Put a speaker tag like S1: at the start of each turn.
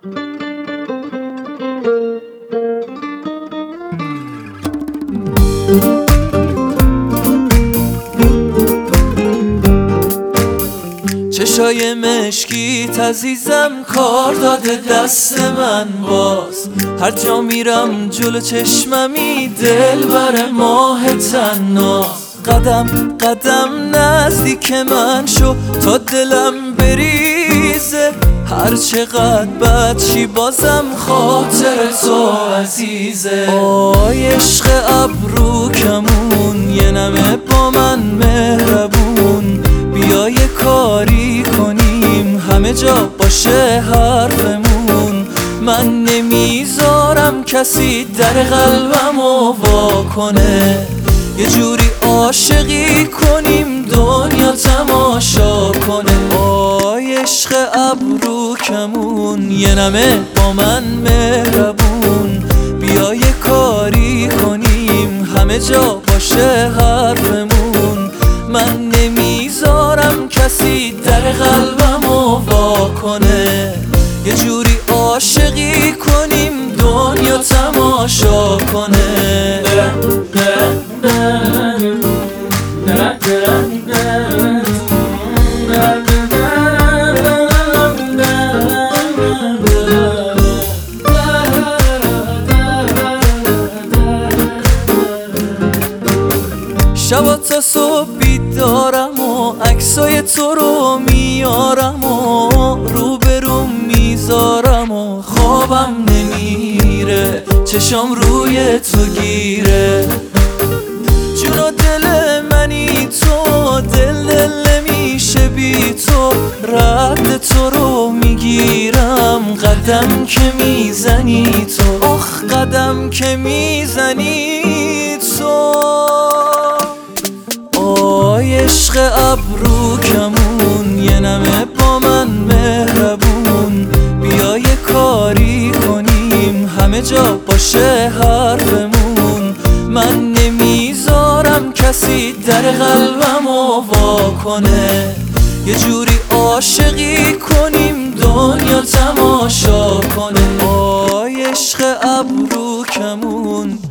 S1: چشای مشکیت عزیزم کار داده دست من باز، هر جا میرم جلو چشممی دل بر ماه تناز. قدم قدم نزدیک من شو تا دلم بریزه، هر چقدر بد چی بازم خاطر تو عزیزه. آی عشق ابرو کمون یه نمه با من مهربون، بیا یه کاری کنیم همه جا باشه حرفمون. من نمیذارم کسی در قلبمو وا کنه، یه جوری عاشقی کنیم دنیا تماشا کنه. آی عشق ابرو کمون یه نمه با من مهربون، بیا یه کاری کنیم همه جا باشه حرفمون. من نمیذارم کسی در قلبمو وا کنه، یه جوری عاشقی کنیم دنیا تماشا کنه. شبا تا صبح بیدارم و عکسای تو رو میارم و روبروم میذارم و خوابم نمیره، چشام روی تو گیره. جون و دل منی تو، دل نمیشه بی تو، رد تو رو میگیرم قدم که میزنی تو. آخ قدم که میزنی تو. آی عشق ابرو کمون یه نمه با من مهربون، بیا یه کاری کنیم همه جا باشه حرفمون. من نمیذارم کسی در قلبمو وا کنه، یه جوری عاشقی کنیم دنیا تماشا کنه. آی عشق ابرو کمون